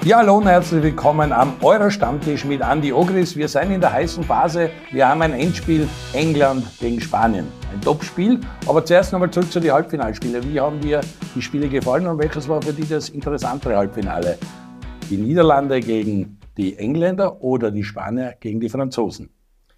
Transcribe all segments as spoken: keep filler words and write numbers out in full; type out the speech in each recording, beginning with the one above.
Ja, hallo und herzlich willkommen am Euro-Stammtisch mit Andi Ogris. Wir sind in der heißen Phase. Wir haben ein Endspiel England gegen Spanien. Ein Top-Spiel. Aber zuerst nochmal zurück zu den Halbfinalspielen. Wie haben dir die Spiele gefallen und welches war für dich das interessantere Halbfinale? Die Niederlande gegen die Engländer oder die Spanier gegen die Franzosen?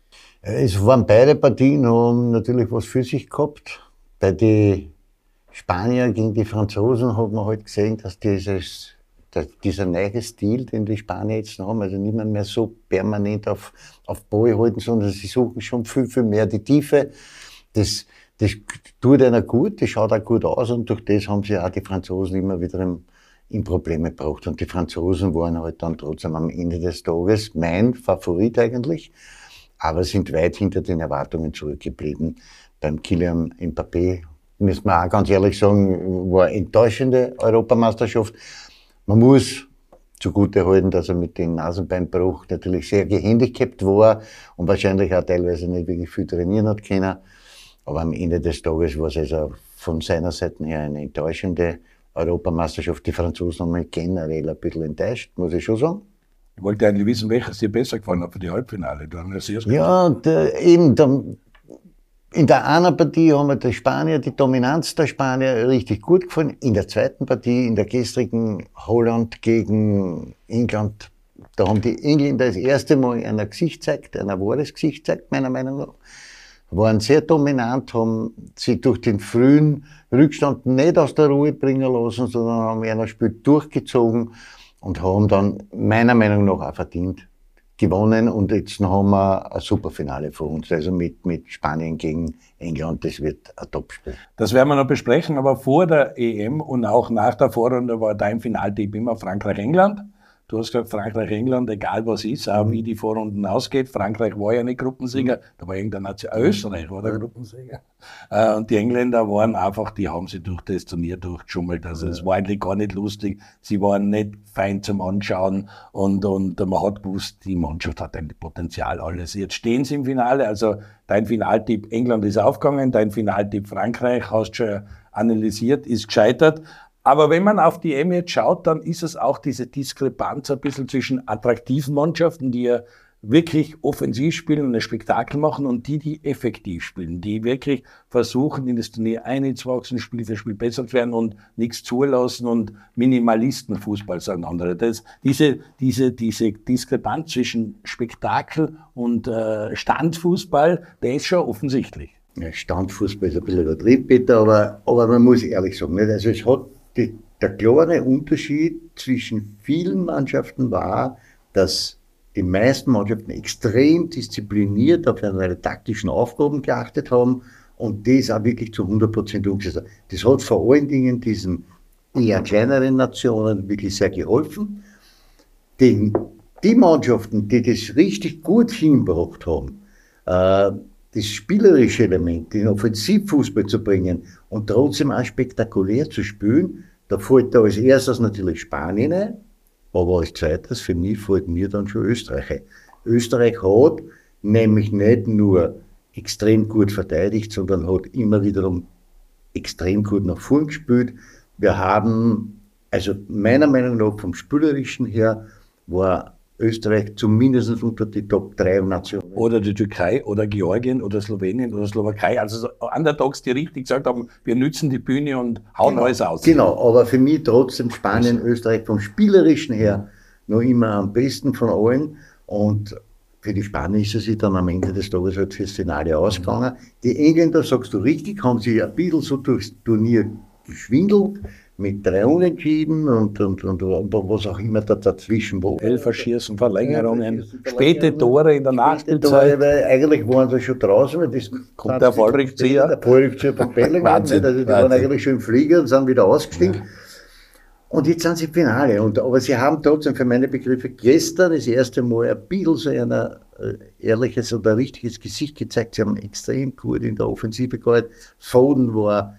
Es waren beide Partien, haben natürlich was für sich gehabt. Bei den Spanier gegen die Franzosen hat man halt gesehen, dass dieses Der, dieser neue Stil, den die Spanier jetzt haben, also nicht mehr, mehr so permanent auf, auf Ball halten, sondern sie suchen schon viel, viel mehr die Tiefe. Das, das tut einer gut, das schaut auch gut aus und durch das haben sie auch die Franzosen immer wieder in, in Probleme gebracht. Und die Franzosen waren halt dann trotzdem am Ende des Tages mein Favorit eigentlich, aber sind weit hinter den Erwartungen zurückgeblieben. Beim Kylian Mbappé, müssen wir auch ganz ehrlich sagen, war eine enttäuschende Europameisterschaft. Man muss zugutehalten, dass er mit dem Nasenbeinbruch natürlich sehr gehandicapt war und wahrscheinlich auch teilweise nicht wirklich viel trainieren hat können. Aber am Ende des Tages war es also von seiner Seite her eine enttäuschende Europameisterschaft. Die Franzosen haben mich generell ein bisschen enttäuscht, muss ich schon sagen. Ich wollte eigentlich wissen, welches dir besser gefallen hat für die Halbfinale. Du hast das ja, der, eben, der, in der einen Partie haben wir die Spanier, die Dominanz der Spanier richtig gut gefallen. In der zweiten Partie, in der gestrigen Holland gegen England, da haben die Engländer das erste Mal ein Gesicht gezeigt, ein wahres Gesicht gezeigt, meiner Meinung nach. Waren sehr dominant, haben sie durch den frühen Rückstand nicht aus der Ruhe bringen lassen, sondern haben einer Spiel durchgezogen und haben dann meiner Meinung nach auch verdient gewonnen und jetzt haben wir ein super Finale vor uns, also mit, mit Spanien gegen England, das wird ein Topspiel. Das werden wir noch besprechen, aber vor der E M und auch nach der Vorrunde war dein Finaltipp immer Frankreich-England. Du hast gesagt, Frankreich-England, egal was ist, auch wie die Vorrunden ausgeht. Frankreich war ja nicht Gruppensieger, da war irgendein Nation, Österreich war der Gruppensieger. Und die Engländer waren einfach, die haben sich durch das Turnier durchgeschummelt. Also es war eigentlich gar nicht lustig. Sie waren nicht fein zum Anschauen und, und man hat gewusst, die Mannschaft hat ein Potenzial, alles. Jetzt stehen sie im Finale, also dein Finaltipp England ist aufgegangen, dein Finaltipp Frankreich, hast schon analysiert, ist gescheitert. Aber wenn man auf die E M jetzt schaut, dann ist es auch diese Diskrepanz ein bisschen zwischen attraktiven Mannschaften, die ja wirklich offensiv spielen und ein Spektakel machen, und die, die effektiv spielen, die wirklich versuchen, in das Turnier einzuwachsen, Spiel für Spiel besser zu werden und nichts zulassen und Minimalistenfußball, sagen andere. Das, diese, diese, diese Diskrepanz zwischen Spektakel und äh, Standfußball, der ist schon offensichtlich. Ja, Standfußball ist ein bisschen übertrieben, Peter, aber, aber man muss ehrlich sagen, nicht? Also es hat die, der klare Unterschied zwischen vielen Mannschaften war, dass die meisten Mannschaften extrem diszipliniert auf ihre taktischen Aufgaben geachtet haben und das auch wirklich zu hundert Prozent umgesetzt haben. Das hat vor allen Dingen diesen eher kleineren Nationen wirklich sehr geholfen. Denn die Mannschaften, die das richtig gut hingebracht haben, äh, das spielerische Element, den Offensivfußball zu bringen und trotzdem auch spektakulär zu spielen, da fällt da als erstes natürlich Spanien ein, aber als zweites für mich fällt mir dann schon Österreich ein. Österreich hat nämlich nicht nur extrem gut verteidigt, sondern hat immer wiederum extrem gut nach vorn gespielt. Wir haben, also meiner Meinung nach vom Spielerischen her, war Österreich zumindest unter die Top drei Nationen. Oder die Türkei oder Georgien oder Slowenien oder Slowakei. Also so Underdogs, die richtig gesagt haben, wir nützen die Bühne und hauen genau, alles aus. Genau, aber für mich trotzdem Spanien, also Österreich vom Spielerischen her noch immer am besten von allen. Und für die Spanier ist es sich dann am Ende des Tages halt fürs Finale ausgegangen. Die Engländer, sagst du richtig, haben sich ein bisschen so durchs Turnier geschwindelt, mit drei Unentschieden und, und, und, und was auch immer da dazwischen war. Elferschießen, Verlängerungen, späte Tore in der Nachspielzeit. Weil eigentlich waren sie schon draußen, weil das kommt der Fallrückzieher. Der Fallrückzieher von Bellingham. Wahnsinn, also die Wahnsinn. waren eigentlich schon im Flieger und sind wieder ausgestiegen. Ja. Und jetzt sind sie im Finale. Und, aber sie haben trotzdem für meine Begriffe gestern das erste Mal ein bisschen so ein äh, ehrliches oder richtiges Gesicht gezeigt. Sie haben extrem gut in der Offensive gehalten. Foden war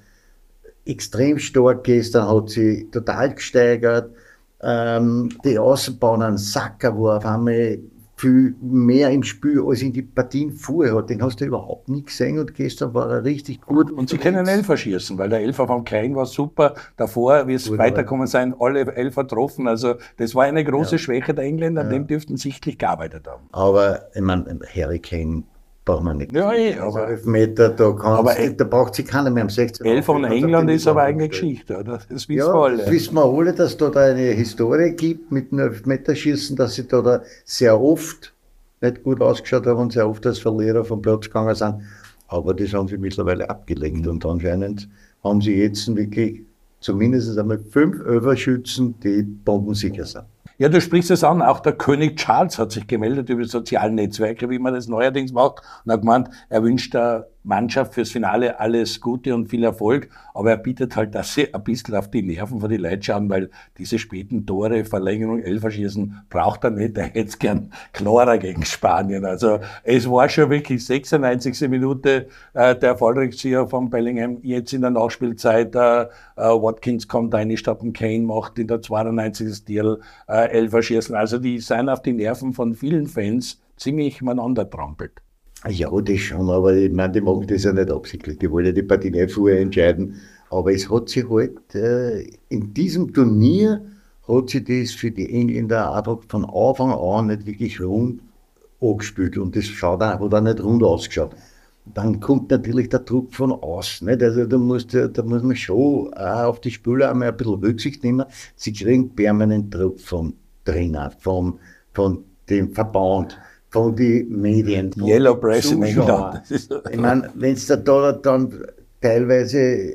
extrem stark gestern, hat sie total gesteigert. Ähm, die Außenbahnen, Saka war auf einmal viel mehr im Spiel als in die Partien vorher hat. Den hast du überhaupt nicht gesehen und gestern war er richtig gut. Und sie können Elfer schießen, weil der Elfer vom Klein war super. Davor, wie es weiterkommen sein, alle Elfer getroffen. Also das war eine große ja. Schwäche der Engländer, an ja. dem dürften sichtlich gearbeitet haben. Aber ich meine, Harry Kane braucht man nicht. Ja, eh, aber elf Meter, da, aber sie, da braucht sich keiner mehr am sechzehn. elf von England ist aber eigentlich Geschichte, oder? Das wissen ja, wir alle. Das wissen wir alle, dass es da eine Historie gibt mit dem elf-Meter-Schießen, dass sie da, da sehr oft nicht gut ausgeschaut haben und sehr oft als Verlierer vom Platz gegangen sind. Aber das haben sie mittlerweile abgelenkt und anscheinend haben sie jetzt wirklich zumindest einmal fünf Elferschützen, die bombensicher sind. Ja, du sprichst es an, auch der König Charles hat sich gemeldet über soziale Netzwerke, wie man das neuerdings macht, und hat gemeint, er wünscht der Mannschaft fürs Finale alles Gute und viel Erfolg, aber er bietet halt, dass sie ein bisschen auf die Nerven von den Leuten schauen, weil diese späten Tore, Verlängerung, Elferschießen braucht er nicht, er hätte es gern klarer gegen Spanien. Also es war schon wirklich sechsundneunzigste Minute äh, der Erfolgreich von Bellingham, jetzt in der Nachspielzeit, äh, äh, Watkins kommt rein, statt Kane macht in der zweiundneunzigsten Stil äh, Elferschießen. Also die sind auf die Nerven von vielen Fans ziemlich miteinander trampelt. Ja, das schon, aber ich meine, die machen das ja nicht absichtlich, die wollen ja die Partie nicht vorher entscheiden. Aber es hat sich halt, äh, in diesem Turnier hat sich das für die Engländer einfach von Anfang an nicht wirklich rund angespielt und das schaut auch, hat auch nicht rund ausgeschaut. Dann kommt natürlich der Druck von außen, nicht? Also da muss, da muss man schon auch auf die Spieler einmal ein bisschen Rücksicht nehmen. Sie kriegen permanent Druck vom Trainer, vom, von dem Verband, von den Medien. Von Yellow Press in England. Ich meine, wenn es da, da dann teilweise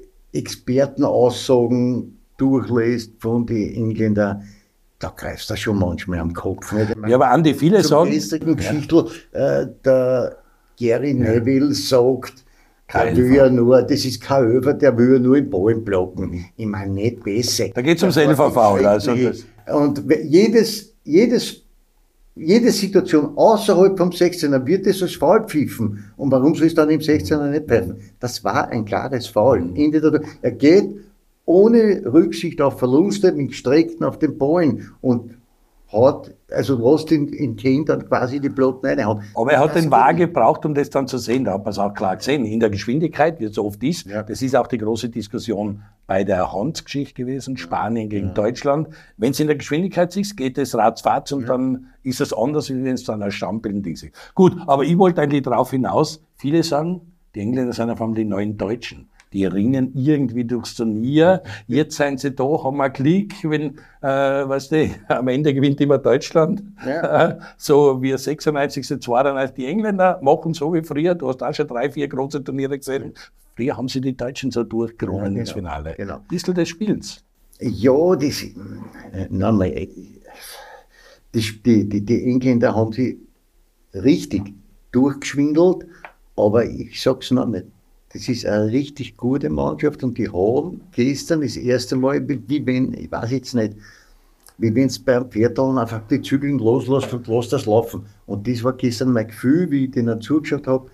Expertenaussagen durchlässt von den Engländern, da greifst du schon manchmal am Kopf. Nicht? Ich meine, ja, aber Andi, viele sagen... Zum Geschichte, äh, der Gary Neville sagt, er will ja nur, das ist kein Öfer, der will ja nur im Ball blocken. Ich meine, nicht besser. Da geht es ums Elferfoul. Also und jedes, jedes Jede Situation außerhalb vom sechzehner wird es als Foul pfiffen. Und warum soll es dann im sechzehner nicht pfeifen? Das war ein klares Foul. Er geht ohne Rücksicht auf Verluste mit Strecken auf den Ballen und hat, also lässt in, in Kane dann quasi die Platten reinhauen. Aber er hat das den Wahr gebraucht, um das dann zu sehen. Da hat man es auch klar gesehen. In der Geschwindigkeit, wie es so oft ist, ja. Das ist auch die große Diskussion bei der Handgeschichte gewesen, Spanien gegen ja. Deutschland. Wenn es in der Geschwindigkeit ist, geht es ratzfatz und ja. dann ist es anders, wie wenn es dann als Stammbilden ist. Gut, aber ich wollte eigentlich darauf hinaus, viele sagen, die Engländer sind auf einmal die neuen Deutschen. Die rinnen irgendwie durchs Turnier. Jetzt sind sie da, haben einen Klick, wenn, äh, weißt du, am Ende gewinnt immer Deutschland. Ja. Äh, so wie sechsundneunzigste, zweiundneunzigste Die Engländer machen so wie früher. Du hast auch schon drei, vier große Turniere gesehen. Früher haben sie die Deutschen so durchgerungen ja, genau, ins Finale. Genau. Ein bisschen des Spiels. Ja, das, nein, nein, die, die, die Engländer haben sie richtig durchgeschwindelt, aber ich sag's noch nicht. Das ist eine richtig gute Mannschaft und die haben gestern das erste Mal, wie wenn, ich weiß jetzt nicht, wie wenn es beim Pferdl einfach die Zügel loslässt und lässt das laufen. Und das war gestern mein Gefühl, wie ich denen zugeschaut habe.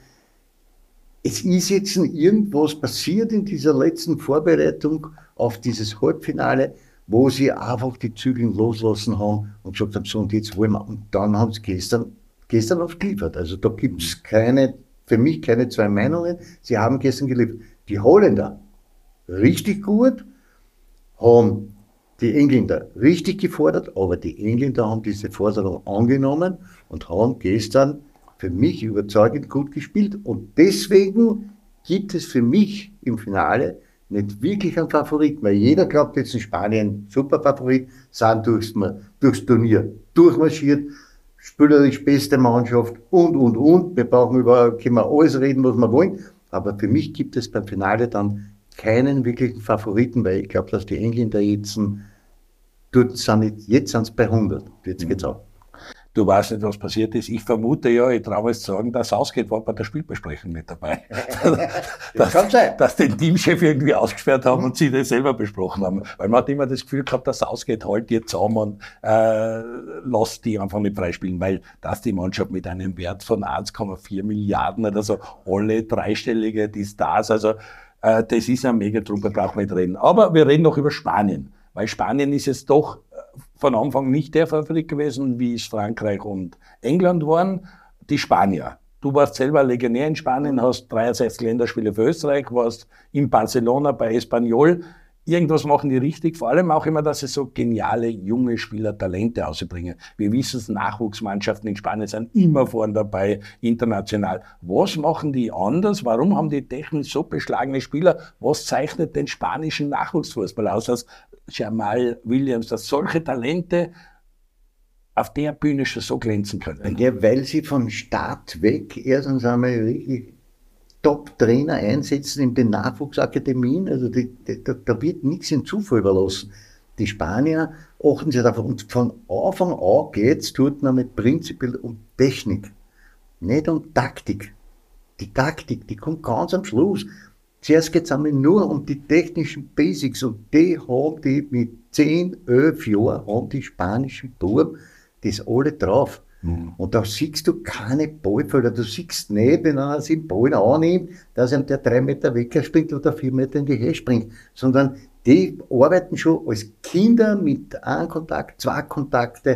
Es ist jetzt irgendwas passiert in dieser letzten Vorbereitung auf dieses Halbfinale, wo sie einfach die Zügel loslassen haben und gesagt haben, so und jetzt wollen wir. Und dann haben sie gestern, gestern aufs geliefert. Also da gibt es keine, für mich keine zwei Meinungen. Sie haben gestern geliefert. Die Holländer richtig gut, haben die Engländer richtig gefordert, aber die Engländer haben diese Forderung angenommen und haben gestern für mich überzeugend gut gespielt. Und deswegen gibt es für mich im Finale nicht wirklich einen Favoriten, weil jeder glaubt jetzt in Spanien, super Favorit, sind durchs, durchs Turnier durchmarschiert, spielerisch beste Mannschaft und, und, und. Wir brauchen über, können wir alles reden, was wir wollen. Aber für mich gibt es beim Finale dann keinen wirklichen Favoriten, weil ich glaube, dass die Engländer jetzt, dort sind nicht, jetzt sind es bei hundert. Jetzt geht's auch. Du weißt nicht, was passiert ist. Ich vermute ja, ich traue es zu sagen, dass Southgate war bei der Spielbesprechung mit dabei. das kann sein. Dass den Teamchef irgendwie ausgesperrt haben mhm. und sie das selber besprochen haben. Weil man hat immer das Gefühl gehabt, dass Southgate halt jetzt zusammen und äh, lasst die einfach nicht freispielen, weil dass die Mannschaft mit einem Wert von eins Komma vier Milliarden oder so, alle dreistellige, die Stars, also äh, das ist eine Megatruppe, brauchen wir nicht reden. Aber wir reden noch über Spanien, weil Spanien ist jetzt doch von Anfang nicht der Favorit gewesen, wie es Frankreich und England waren. Die Spanier. Du warst selber Legionär in Spanien, hast dreiundsechzig Länderspiele für Österreich, warst in Barcelona bei Espanyol. Irgendwas machen die richtig, vor allem auch immer, dass sie so geniale junge Spieler Talente ausbringen. Wir wissen es, Nachwuchsmannschaften in Spanien sind immer vorne dabei, international. Was machen die anders? Warum haben die technisch so beschlagene Spieler? Was zeichnet den spanischen Nachwuchsfußball aus, dass Jamal Williams, dass solche Talente auf der Bühne schon so glänzen können? Ja, weil sie von Start weg erstens einmal richtig Top-Trainer einsetzen in den Nachwuchsakademien, also die, die, da, da wird nichts in Zufall überlassen. Die Spanier achten sich darauf, und von Anfang an geht es dort noch mit prinzipiell um Technik, nicht um Taktik. Die Taktik, die kommt ganz am Schluss. Zuerst geht es einmal nur um die technischen Basics, und die haben die mit zehn, elf Jahren, haben die spanischen Buben das alle drauf. Mhm. Und da siehst du keine Ballfelder, du siehst nicht, wenn einer sich den Ball annimmt, dass ihm der drei Meter wegspringt oder vier Meter in die Höhe springt, sondern die arbeiten schon als Kinder mit einem Kontakt, zwei Kontakte,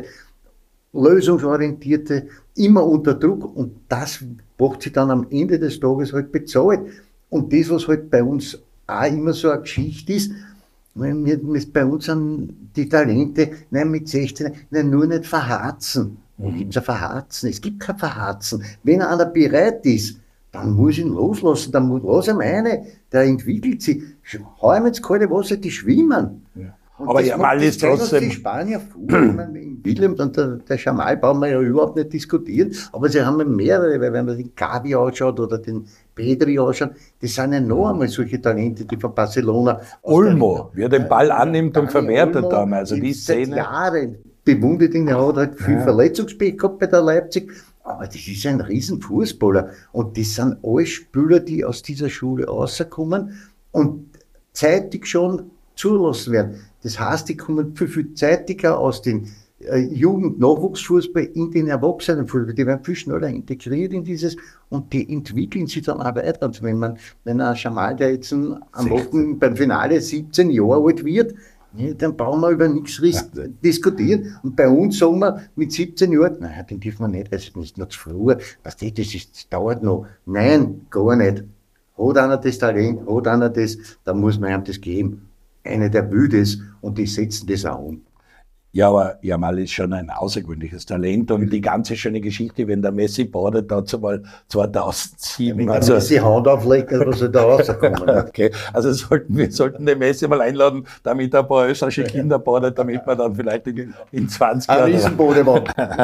lösungsorientierte, immer unter Druck, und das macht sich dann am Ende des Tages halt bezahlt. Und das, was halt bei uns auch immer so eine Geschichte ist, wir, wir, bei uns sind die Talente, nein, mit sechzehn, nein, nur nicht verharzen. Wo gibt es ein Verharzen? Es gibt kein Verharzen. Wenn einer bereit ist, dann muss ich ihn loslassen, dann muss, lass ihm eine, der entwickelt sich. Hau ihm ins kalte Wasser, die schwimmen. Ja. Aber Jamal ist trotzdem... Die Spanier fuhren, William und der, der Jamal brauchen wir ja überhaupt nicht diskutieren, aber sie haben mehrere, weil wenn man den Gavi anschaut oder den Pedri anschaut, das sind ja noch einmal solche Talente, die von Barcelona... Olmo, wie er den Ball annimmt und verwertet haben, also die Szene... Jahre bewundert ihn, er hat halt viel ja. Verletzungspech gehabt bei der Leipzig, aber das ist ein Riesenfußballer, und das sind alle Spieler, die aus dieser Schule rauskommen und zeitig schon zulassen werden. Das heißt, die kommen viel, viel zeitiger aus dem äh, Jugend-Nachwuchsfußball in den Erwachsenenfußball. Die werden viel schneller integriert in dieses, und die entwickeln sich dann auch weiter. Und wenn man, wenn ein Jamal, der jetzt am Wochen beim Finale siebzehn Jahre alt wird, ja, dann brauchen wir über nichts ja. diskutieren. Und bei uns sagen wir mit siebzehn Jahren, naja, den dürfen wir nicht, das ist noch zu früh. Was das, das, ist, das dauert noch. Nein, gar nicht. Hat einer das Talent, hat einer das, dann muss man ihm das geben. Einer, der will das, und die setzen das auch um. Ja, aber Jamal ist schon ein außergewöhnliches Talent, und die ganze schöne Geschichte, wenn der Messi badet, dazu mal zweitausendsieben. Ja, wenn also, der Messi Hand auflegt, was soll da rauskommen? Okay, also sollten wir sollten den Messi mal einladen, damit er ein paar österreichische Kinder badet, damit man dann vielleicht in, in zwanzig Jahren... Ein Riesenbodemann.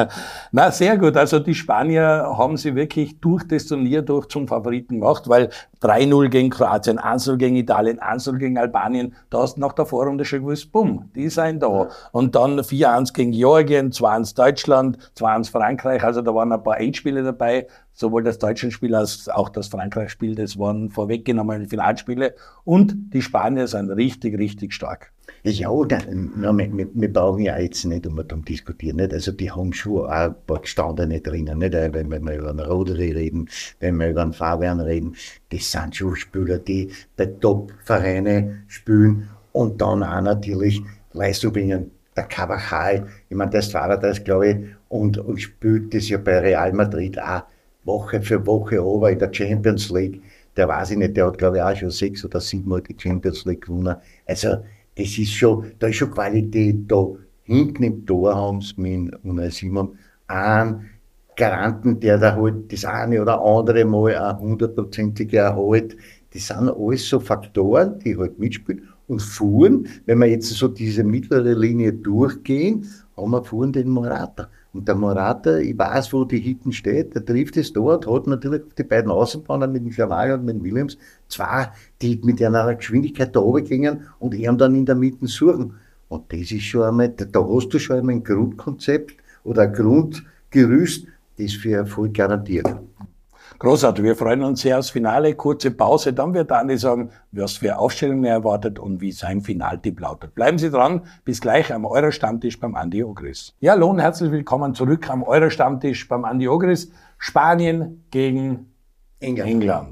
Na, sehr gut. Also die Spanier haben sie wirklich durch das Turnier durch zum Favoriten gemacht, weil drei null gegen Kroatien, eins null gegen Italien, eins null gegen Albanien, da hast du nach der Vorrunde schon gewusst, bumm, die sind da. Und dann vier eins gegen Georgien, zwei eins Deutschland, zwei eins Frankreich, also da waren ein paar Endspiele dabei, sowohl das deutsche Spiel als auch das Frankreich-Spiel, das waren vorweggenommene Finalspiele, und die Spanier sind richtig, richtig stark. Ja, da, na, wir, wir brauchen ja jetzt nicht um darum diskutieren, nicht? Also die haben schon auch ein paar Gestandene drinnen, nicht? Wenn wir über einen Rodri reden, wenn wir über einen Fabian reden, das sind schon Spieler, die bei Top-Vereinen spielen, und dann auch natürlich Leistung bringen. Der Carvajal, ich meine, der ist Fahrer, der ist, glaube ich, und, und spielt das ja bei Real Madrid auch Woche für Woche over in der Champions League. Der weiß ich nicht, der hat, glaube ich, auch schon sechs oder sieben Mal die Champions League gewonnen. Also, das ist schon, da ist schon Qualität da. Hinten im Tor haben sie mit Unai Simon einen Garanten, der da halt das eine oder andere Mal auch hundertprozentig erhält. Das sind alles so Faktoren, die halt mitspielen. Und fuhren, wenn wir jetzt so diese mittlere Linie durchgehen, haben wir fuhren den Morata. Und der Morata, ich weiß, wo die hinten steht, der trifft es dort, hat natürlich die beiden Außenbahner mit dem Jamal und mit dem Williams, zwei, die mit einer Geschwindigkeit da oben gingen und ihn dann in der Mitte suchen. Und das ist schon einmal, da hast du schon einmal ein Grundkonzept oder ein Grundgerüst, das für Erfolg garantiert. Großartig, wir freuen uns sehr aufs Finale. Kurze Pause, dann wird Andi sagen, was für Aufstellungen er erwartet und wie sein Finaltipp lautet. Bleiben Sie dran, bis gleich am Euro-Stammtisch beim Andi Ogris. Ja, hallo und herzlich willkommen zurück am Euro-Stammtisch beim Andi Ogris. Spanien gegen England. England.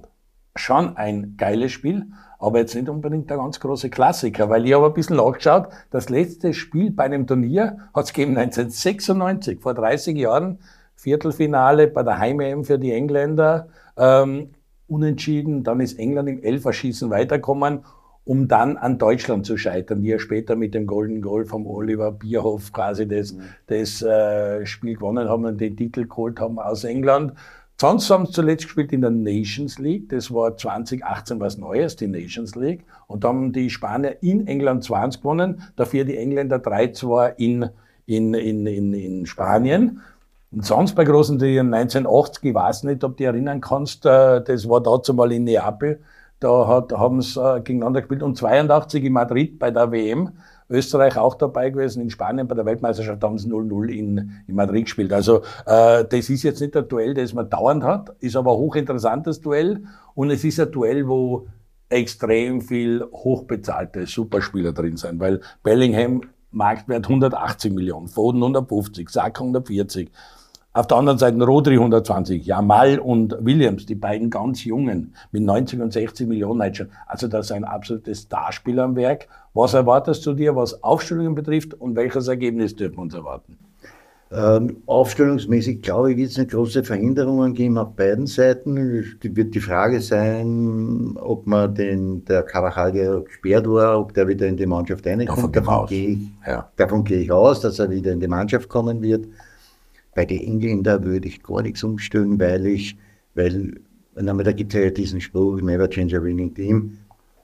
schon ein geiles Spiel, aber jetzt nicht unbedingt der ganz große Klassiker, weil ich habe ein bisschen nachgeschaut, das letzte Spiel bei einem Turnier hat es gegeben neunzehnhundertsechsundneunzig, vor dreißig Jahren, Viertelfinale bei der Heim-E M für die Engländer, ähm, unentschieden, dann ist England im Elferschießen weitergekommen, um dann an Deutschland zu scheitern, die ja später mit dem Golden Goal vom Oliver Bierhoff quasi das, das äh, Spiel gewonnen haben und den Titel geholt haben aus England. Sonst haben sie zuletzt gespielt in der Nations League, das war zwanzig achtzehn was Neues, die Nations League, und da haben die Spanier in England zwei eins gewonnen, dafür die Engländer drei zwei in, in, in, in, in Spanien. Und sonst bei großen Turnieren neunzehnhundertachtzig, ich weiß nicht, ob du dich erinnern kannst, das war dazu mal in Neapel, da hat, haben sie gegeneinander gespielt, und zweiundachtzig in Madrid bei der W M, Österreich auch dabei gewesen, in Spanien bei der Weltmeisterschaft haben sie null null in, in Madrid gespielt. Also äh, das ist jetzt nicht ein Duell, das man dauernd hat, ist aber ein hochinteressantes Duell, und es ist ein Duell, wo extrem viel hochbezahlte Superspieler drin sind, weil Bellingham Marktwert hundertachtzig Millionen, Foden hundertfünfzig, Saka hundertvierzig. Auf der anderen Seite Rodri hundertzwanzig, Jamal und Williams, die beiden ganz Jungen, mit neunzig und sechzig Millionen halt schon. Also das ist ein absolutes Starspieler am Werk. Was erwartest du dir, was Aufstellungen betrifft, und welches Ergebnis dürfen wir uns erwarten? Ähm, aufstellungsmäßig, glaube ich, wird es eine große Verhinderungen geben auf beiden Seiten. Es wird die Frage sein, ob man den, der Carvajal, der gesperrt war, ob der wieder in die Mannschaft reinkommt. Davon, davon, gehe ich, ja. davon gehe ich aus, dass er wieder in die Mannschaft kommen wird. Bei den Engländern würde ich gar nichts umstellen, weil ich, weil, da gibt es ja diesen Spruch, never change a winning team.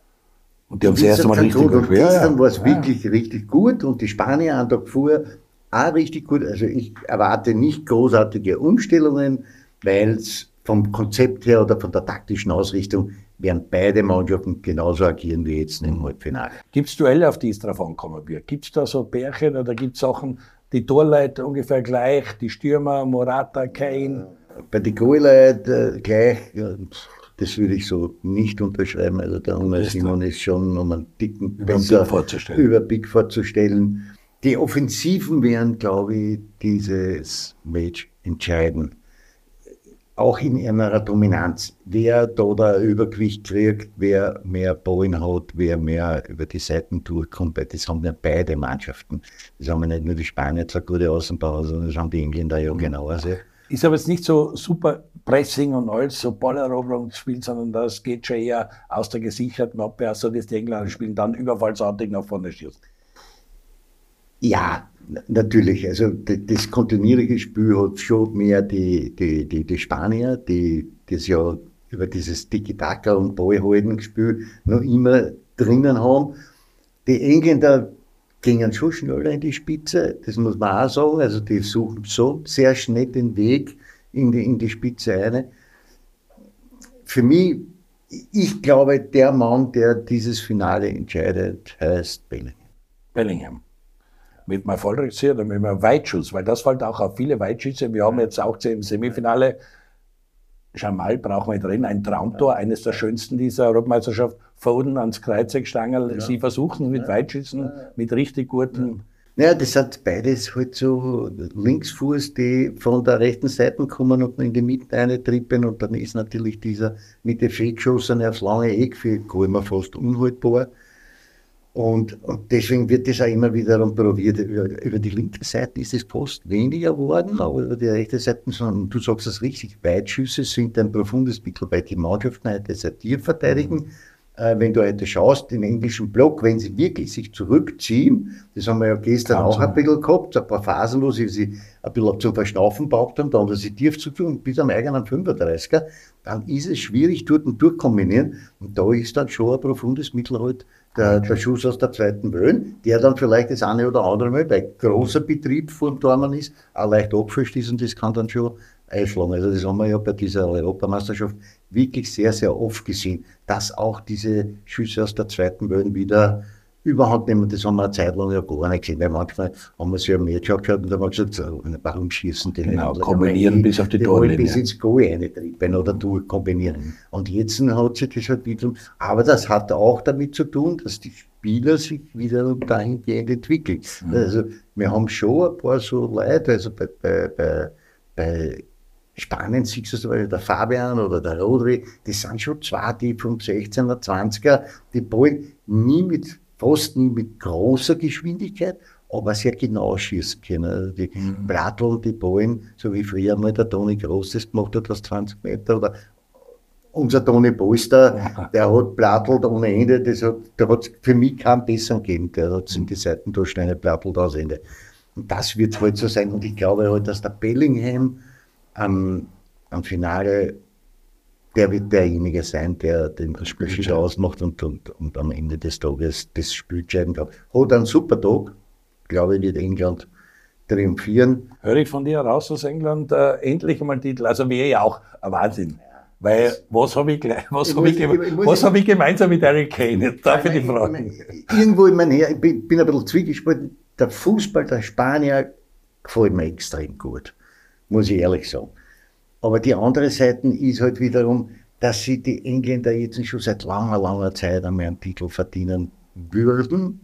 Und die haben das erste Mal richtig gut. Und gestern ja. war es ja. wirklich richtig gut, und die Spanier am Tag vorher auch richtig gut. Also ich erwarte nicht großartige Umstellungen, weil es vom Konzept her oder von der taktischen Ausrichtung werden beide Mannschaften genauso agieren wie jetzt im Halbfinale. Gibt es Duelle, auf die es drauf ankommen wird? Gibt es da so Pärchen oder gibt es Sachen, die Torleute ungefähr gleich, die Stürmer, Morata, Kane? Bei den Goalleuten gleich, das würde ich so nicht unterschreiben. Also der Unai Simon ist schon um einen Ticken über besser vorzustellen. über Pickford zu stellen. Die Offensiven werden, glaube ich, dieses Match entscheiden. Auch in einer Dominanz. Wer da der Übergewicht kriegt, wer mehr Ballen hat, wer mehr über die Seiten durchkommt, das haben ja beide Mannschaften. Das haben ja nicht nur die Spanier zur gute Außenbauer, sondern das haben die Engländer ja genauso. Ist aber jetzt nicht so super Pressing und alles, so Balleroberungsspiel, sondern das geht schon eher aus der gesicherten Abwehr, so dass die Engländer spielen, dann überfallsartig nach vorne schießen. Ja, natürlich. Also das kontinuierliche Spiel hat schon mehr die, die, die, die Spanier, die das ja über dieses Tiki-Taka und Ballhalten-Spiel noch immer drinnen haben. Die Engländer gingen schon schneller in die Spitze, das muss man auch sagen. Also die suchen so sehr schnell den Weg in die, in die Spitze rein. Für mich, ich glaube, der Mann, der dieses Finale entscheidet, heißt Bellingham. Bellingham. Mit einem Vollrückzieher oder mit einem Weitschuss, weil das fällt auch auf viele Weitschüsse. Wir haben jetzt auch gesehen im Semifinale, Jamal brauchen wir drin, ein Traumtor, eines der schönsten dieser Europameisterschaft, Foden ans Kreuzeckstangerl. Ja. Sie versuchen mit Weitschüssen, mit richtig guten... Naja, das sind beides halt so Linksfuß, die von der rechten Seite kommen und in die Mitte eintrippen, und dann ist natürlich dieser mit den Fehlgeschossen aufs lange Eck für Golmer fast unhaltbar. Und, und deswegen wird das auch immer wieder probiert. Über, über die linke Seite ist es fast weniger geworden, aber über die rechte Seite, sondern du sagst es richtig, Weitschüsse sind ein profundes Mittel bei den Mannschaften heute seit dir verteidigen. Mhm. Äh, wenn du heute schaust, den englischen Block, wenn sie wirklich sich zurückziehen, das haben wir ja gestern Ganz auch ein bisschen gehabt, ein paar Phasen, wo sie sich ein bisschen zum Verschnaufen gebraucht haben, dann haben sie tief zu tun, bis am eigenen fünfunddreißiger, dann ist es schwierig, dort und durchkombinieren, und da ist dann schon ein profundes Mittel halt der, der Schuss aus der zweiten Wellen, der dann vielleicht das eine oder andere Mal bei großer Betrieb vor dem Tormann ist, auch leicht abgefälscht ist, und das kann dann schon einschlagen. Also das haben wir ja bei dieser Europameisterschaft wirklich sehr, sehr oft gesehen, dass auch diese Schüsse aus der zweiten Wellen wieder überhand nehmen. Das haben wir eine Zeit lang ja gar nicht gesehen, weil manchmal haben wir sich ja mehr geschaut und haben gesagt, warum schießen die genau, nicht? Kombinieren bis auf die Torlinie. Bis ins Goal eintrieben oder durchkombinieren. Mhm. Und jetzt hat sich das halt wieder, aber das hat auch damit zu tun, dass die Spieler sich wiederum dahingehend entwickeln. Mhm. Also wir haben schon ein paar so Leute, also bei, bei, bei, bei Spanien siehst du so, der Fabian oder der Rodri, das sind schon zwei, die vom sechzehner, zwanziger, die ballen nie mit, fast nie mit großer Geschwindigkeit, aber sehr genau schießen können. Also die mhm. Bratl, die ballen, so wie früher mal der Toni Groß das gemacht hat, aus zwanzig Meter, oder unser Toni Polster, ja. der hat plattelt ohne Ende, das hat, da hat es für mich keinen besseren gegeben, der hat in die Seitendurchsteine plattelt aus Ende. Und das wird halt so sein, und ich glaube halt, dass der Bellingham am, am Finale, der wird derjenige sein, der den Spielschied ausmacht und, und, und am Ende des Tages das Spiel entscheiden kann. Hat einen super Tag, glaube ich, wird England triumphieren. Höre ich von dir raus, dass England äh, endlich einmal Titel, also wäre ja auch ein Wahnsinn. Weil, was habe ich, was hab ich, ich, ich, was hab ich gemeinsam mit Harry Kane? Jetzt darf ich die fragen. Irgendwo in mein Her, ich bin, bin ein bisschen zwiegespalten. Der Fußball der Spanier gefällt mir extrem gut, muss ich ehrlich sagen. Aber die andere Seite ist halt wiederum, dass sie die Engländer jetzt schon seit langer, langer Zeit einmal einen Titel verdienen würden.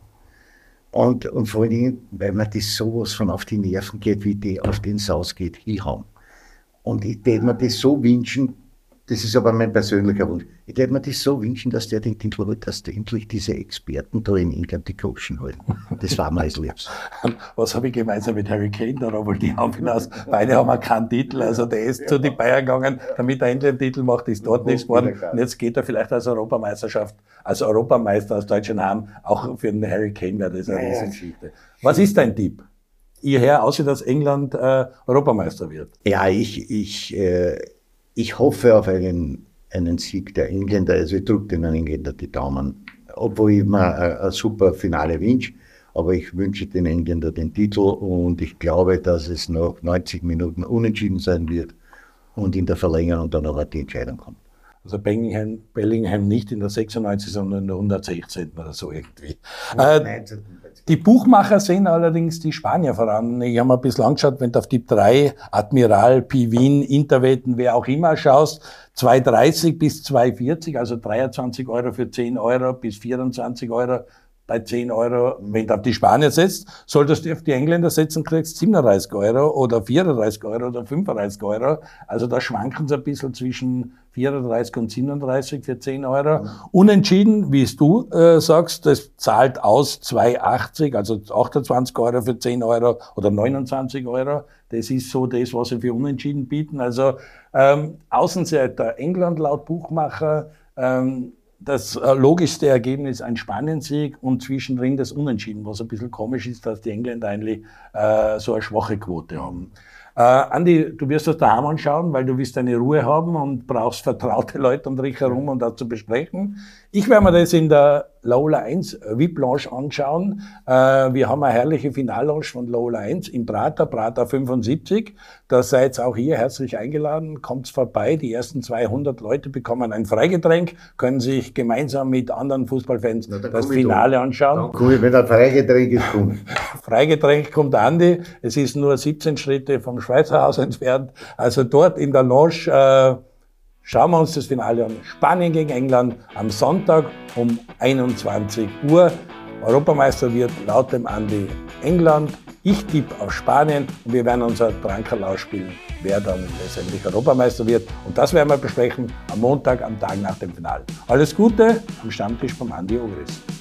Und, und vor allen Dingen, weil mir das sowas von auf die Nerven geht, wie die auf den Southgate hinhauen. Und ich würde mir das so wünschen, das ist aber mein persönlicher Wunsch, ich würde mir das so wünschen, dass der den Titel holt, dass endlich diese Experten da in England die Coachen halten. Das war mir als liebst. Was habe ich gemeinsam mit Harry Kane da, obwohl die haben hinaus, beide haben auch keinen Titel, also der ist zu den Bayern gegangen, damit er endlich einen Titel macht, ist dort nichts geworden. Und jetzt geht er vielleicht als Europameisterschaft, als Europameister aus deutschen Namen, auch für den Harry Kane wäre das eine ja, Riesengeschichte. Was ist dein Tipp? Hierher aussieht, dass England äh, Europameister wird. Ja, ich, ich, äh, ich hoffe auf einen, einen Sieg der Engländer. Also ich drücke den Engländer die Daumen. Obwohl ich mir ein, ein super Finale wünsche. Aber ich wünsche den Engländer den Titel und ich glaube, dass es nach neunzig Minuten unentschieden sein wird und in der Verlängerung dann auch die Entscheidung kommt. Also Bellingham, Bellingham nicht in der sechsundneunzig, sondern in der hundertsechzehn oder so irgendwie. Äh, die Buchmacher sehen allerdings die Spanier voran. Ich habe mir ein bisschen angeschaut, wenn du auf Tipp drei, Admiral, Pivin, Interwetten, wer auch immer schaust, zwei dreißig bis zwei vierzig, also dreiundzwanzig Euro für zehn Euro bis vierundzwanzig Euro bei zehn Euro, wenn du auf die Spanier setzt, solltest du auf die Engländer setzen, kriegst siebenunddreißig Euro oder vierunddreißig Euro oder fünfunddreißig Euro. Also da schwanken sie ein bisschen zwischen vierunddreißig und siebenunddreißig für zehn Euro. Mhm. Unentschieden, wie es du äh, sagst, das zahlt aus zwei achtzig, also achtundzwanzig Euro für zehn Euro oder neunundzwanzig Euro. Das ist so das, was sie für Unentschieden bieten. Also ähm, Außenseiter England laut Buchmacher, ähm, das äh, logischste Ergebnis ein Spanien-Sieg und zwischendrin das Unentschieden, was ein bisschen komisch ist, dass die Engländer eigentlich äh, so eine schwache Quote haben. Äh, Andi, du wirst das daheim anschauen, weil du willst deine Ruhe haben und brauchst vertraute Leute um dich herum, um das zu besprechen. Ich werde mir das in der Lola eins V I P-Lounge anschauen. Äh, wir haben eine herrliche Finallounge von Lola eins im Prater, Prater fünfundsiebzig. Da seid auch ihr herzlich eingeladen. Kommt vorbei. Die ersten zweihundert Leute bekommen ein Freigetränk, können sich gemeinsam mit anderen Fußballfans Na, das Finale da. anschauen. Dann komme ich, wenn ein Freigetränk ist, kommt. Freigetränk kommt Andi. Es ist nur siebzehn Schritte vom Schweizer Haus entfernt. Also dort in der Lounge äh, schauen wir uns das Finale an. Spanien gegen England am Sonntag um einundzwanzig Uhr. Europameister wird laut dem Andi England. Ich tippe auf Spanien und wir werden unser Drankerl ausspielen, wer dann letztendlich Europameister wird. Und das werden wir besprechen am Montag, am Tag nach dem Finale. Alles Gute am Stammtisch vom Andi Ogris.